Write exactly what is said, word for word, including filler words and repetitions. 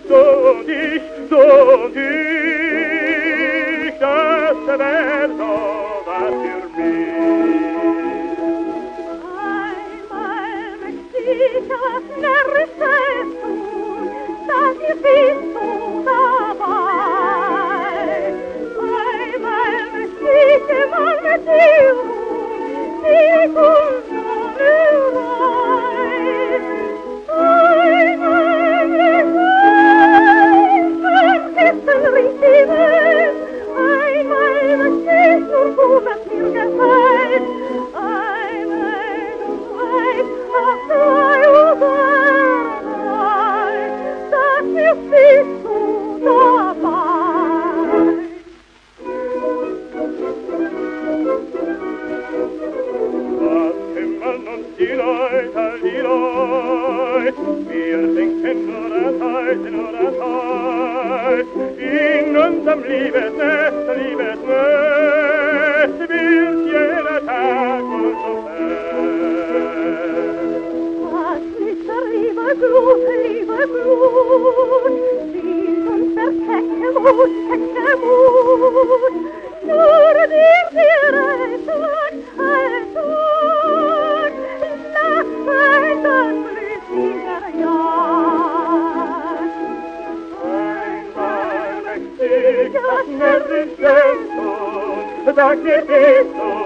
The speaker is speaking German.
so und ich, so und ich, das wär doch was für mich. Einmal möcht ich was Närrisches tun, dass ihr bist du dabei. Einmal möcht ich mal mit dir ruhen, die Kunst und Überall. Einmal möcht ich vergessen riecht die Welt, einmal möcht ich nur tun, was mir gefällt. Einmal du weißt, ach zwei Uhr, dass mir bist du dabei. Was kümmern uns die Leute, die Leute? Wir denken nur an heute, nur an heute. In unserem Liebesnest, Liebesnest wird jeder Tag unser Fest. Was nicht der liebe Blut, liebe Blut, dient uns der kecke Mut, kecke Mut. Nur dir, dir ein Tag, ein Tag, lass ein Tag blüht in der Jagd. Einmal möcht ich das Närrisches tun, sag mir, bist du